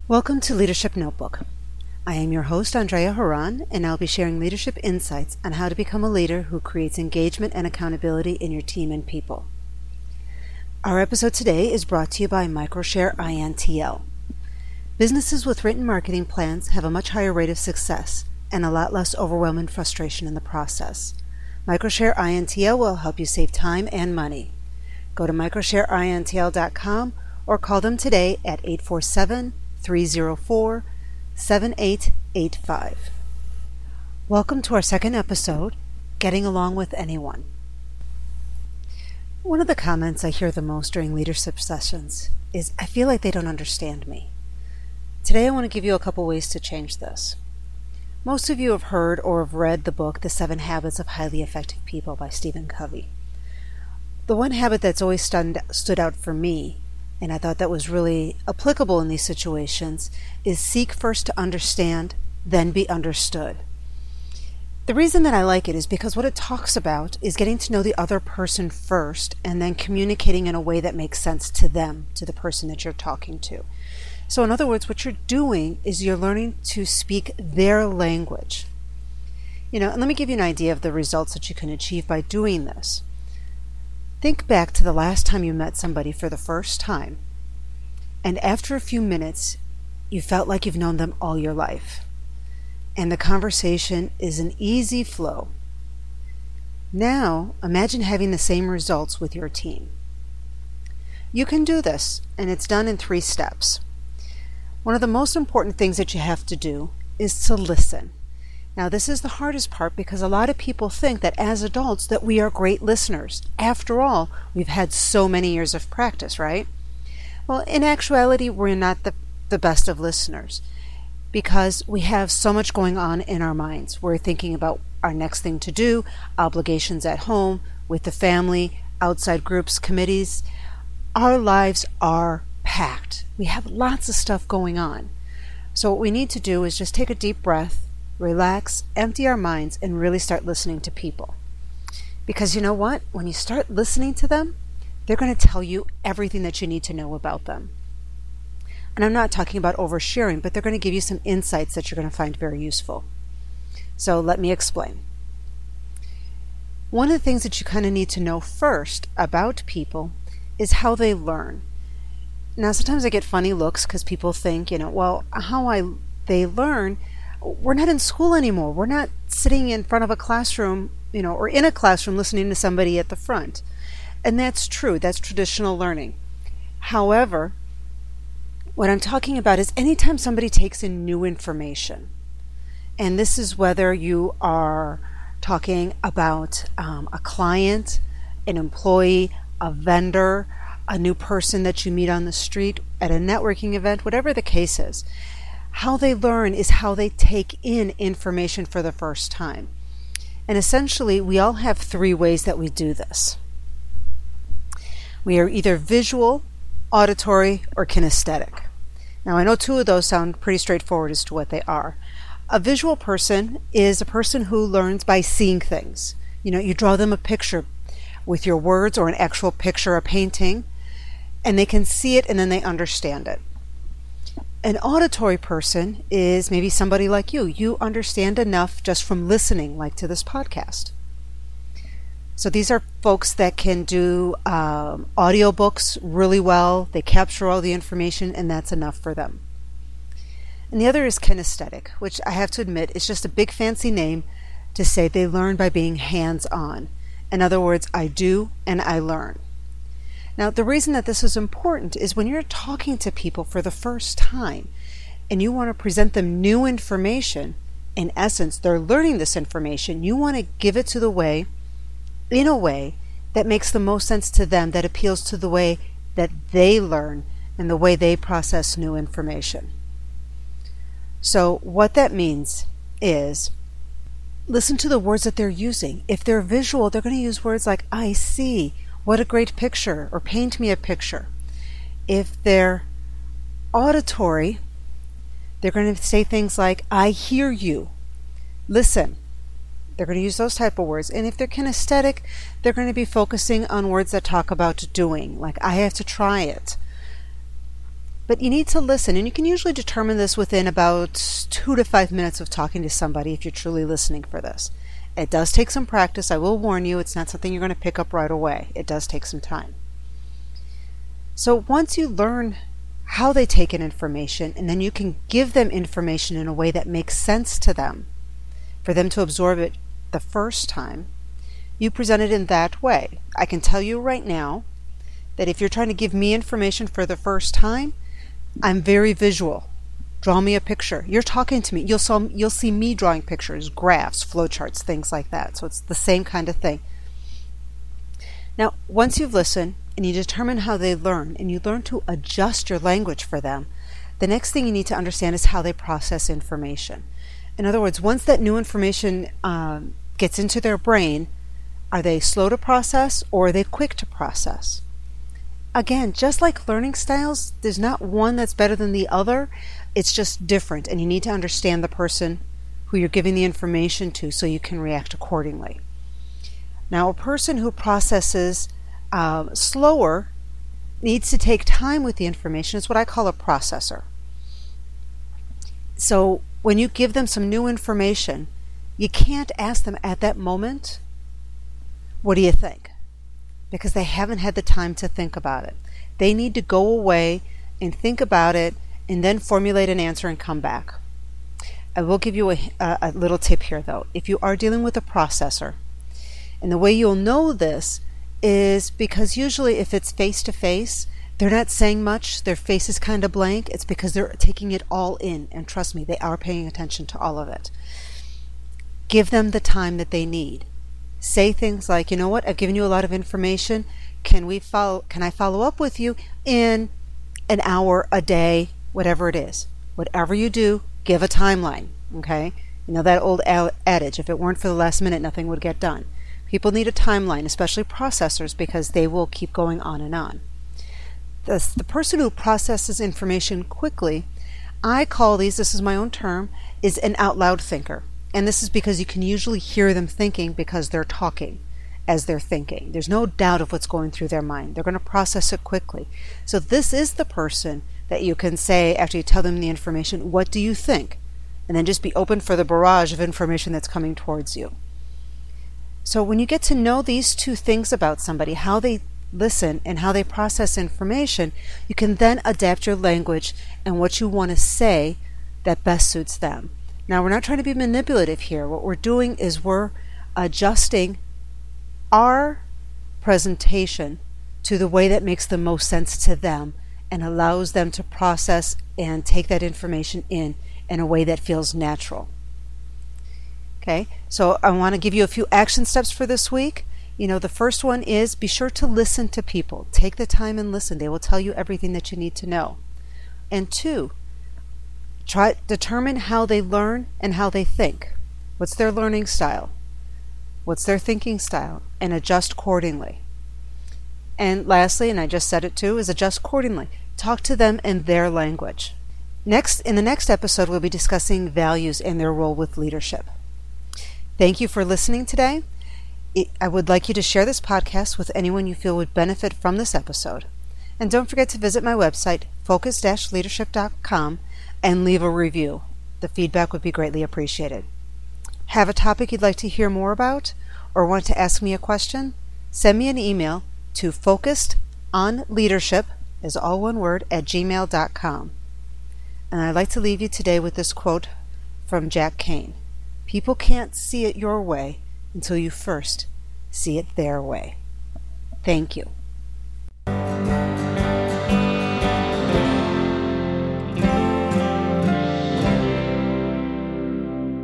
Welcome to Leadership Notebook. I am your host, Andrea Haran, and I'll be sharing leadership insights on how to become a leader who creates engagement and accountability in your team and people. Our episode today is brought to you by Microshare INTL. Businesses with written marketing plans have a much higher rate of success and a lot less overwhelming frustration in the process. Microshare INTL will help you save time and money. Go to microshareintl.com or call them today at 847-304-7885. Welcome to our second episode, Getting Along with Anyone. One of the comments I hear the most during leadership sessions is, I feel like they don't understand me. Today I want to give you a couple ways to change this. Most of you have heard or have read the book, The 7 Habits of Highly Effective People by Stephen Covey. The one habit that's always stood out for me, and I thought that was really applicable in these situations, is seek first to understand, then be understood. The reason that I like it is because what it talks about is getting to know the other person first and then communicating in a way that makes sense to them, to the person that you're talking to. So in other words, what you're doing is you're learning to speak their language. And let me give you an idea of the results that you can achieve by doing this. Think back to the last time you met somebody for the first time, and after a few minutes, you felt like you've known them all your life, and the conversation is an easy flow. Now, imagine having the same results with your team. You can do this, and it's done in 3 steps. One of the most important things that you have to do is to listen. Now, this is the hardest part because a lot of people think that as adults that we are great listeners. After all, we've had so many years of practice, right? Well, in actuality, we're not the best of listeners because we have so much going on in our minds. We're thinking about our next thing to do, obligations at home, with the family, outside groups, committees. Our lives are packed. We have lots of stuff going on. So what we need to do is just take a deep breath, relax, empty our minds, and really start listening to people. Because you know what? When you start listening to them, they're going to tell you everything that you need to know about them. And I'm not talking about oversharing, but they're going to give you some insights that you're going to find very useful. So let me explain. One of the things that you kind of need to know first about people is how they learn. Now, sometimes I get funny looks because people think, they learn. We're not in school anymore. We're not sitting in front of a classroom, or in a classroom listening to somebody at the front. And that's true. That's traditional learning. However, what I'm talking about is anytime somebody takes in new information, and this is whether you are talking about a client, an employee, a vendor, a new person that you meet on the street, at a networking event, whatever the case is, how they learn is how they take in information for the first time. And essentially, we all have 3 ways that we do this. We are either visual, auditory, or kinesthetic. Now, I know 2 of those sound pretty straightforward as to what they are. A visual person is a person who learns by seeing things. You draw them a picture with your words or an actual picture, a painting, and they can see it and then they understand it. An auditory person is maybe somebody like you. You understand enough just from listening, like to this podcast. So these are folks that can do audiobooks really well. They capture all the information, and that's enough for them. And the other is kinesthetic, which I have to admit is just a big fancy name to say they learn by being hands-on. In other words, I do and I learn. Now, the reason that this is important is when you're talking to people for the first time and you want to present them new information, in essence, they're learning this information, you want to give it in a way that makes the most sense to them, that appeals to the way that they learn and the way they process new information. So what that means is listen to the words that they're using. If they're visual, they're going to use words like, I see, what a great picture, or paint me a picture. If they're auditory, they're going to say things like, I hear you, listen. They're going to use those type of words. And if they're kinesthetic, they're going to be focusing on words that talk about doing, like I have to try it. But you need to listen, and you can usually determine this within about 2 to 5 minutes of talking to somebody if you're truly listening for this. It does take some practice. I will warn you, it's not something you're going to pick up right away. It does take some time. So once you learn how they take in information, and then you can give them information in a way that makes sense to them, for them to absorb it the first time, you present it in that way. I can tell you right now that if you're trying to give me information for the first time, I'm very visual. Draw me a picture. You're talking to me. You'll see me drawing pictures, graphs, flowcharts, things like that. So it's the same kind of thing. Now, once you've listened and you determine how they learn, and you learn to adjust your language for them, the next thing you need to understand is how they process information. In other words, once that new information gets into their brain, are they slow to process or are they quick to process? Again, just like learning styles, there's not one that's better than the other. It's just different, and you need to understand the person who you're giving the information to so you can react accordingly. Now, a person who processes slower needs to take time with the information. It's what I call a processor. So when you give them some new information, you can't ask them at that moment, what do you think? Because they haven't had the time to think about it. They need to go away and think about it and then formulate an answer and come back. I will give you a little tip here though. If you are dealing with a processor, and the way you'll know this is because usually if it's face-to-face, they're not saying much, their face is kind of blank, it's because they're taking it all in, and trust me, they are paying attention to all of it. Give them the time that they need. Say things like, you know what, I've given you a lot of information. Can I follow up with you in an hour, a day, whatever it is? Whatever you do, give a timeline, okay? You know that old adage, if it weren't for the last minute, nothing would get done. People need a timeline, especially processors, because they will keep going on and on. The person who processes information quickly, I call these, this is my own term, is an out loud thinker. And this is because you can usually hear them thinking because they're talking as they're thinking. There's no doubt of what's going through their mind. They're going to process it quickly. So this is the person that you can say, after you tell them the information, what do you think? And then just be open for the barrage of information that's coming towards you. So when you get to know these two things about somebody, how they listen and how they process information, you can then adapt your language and what you want to say that best suits them. Now, we're not trying to be manipulative here. What we're doing is we're adjusting our presentation to the way that makes the most sense to them and allows them to process and take that information in a way that feels natural. Okay, so I want to give you a few action steps for this week. You know, the first one is be sure to listen to people. Take the time and listen. They will tell you everything that you need to know. And 2, determine how they learn and how they think. What's their learning style? What's their thinking style? And adjust accordingly. And lastly, and I just said it too, is adjust accordingly. Talk to them in their language. Next, in the next episode, we'll be discussing values and their role with leadership. Thank you for listening today. I would like you to share this podcast with anyone you feel would benefit from this episode. And don't forget to visit my website, focus-leadership.com, and leave a review. The feedback would be greatly appreciated. Have a topic you'd like to hear more about, or want to ask me a question? Send me an email to focusedonleadership, is all one word, @gmail.com. And I'd like to leave you today with this quote from Jack Kane. People can't see it your way until you first see it their way. Thank you.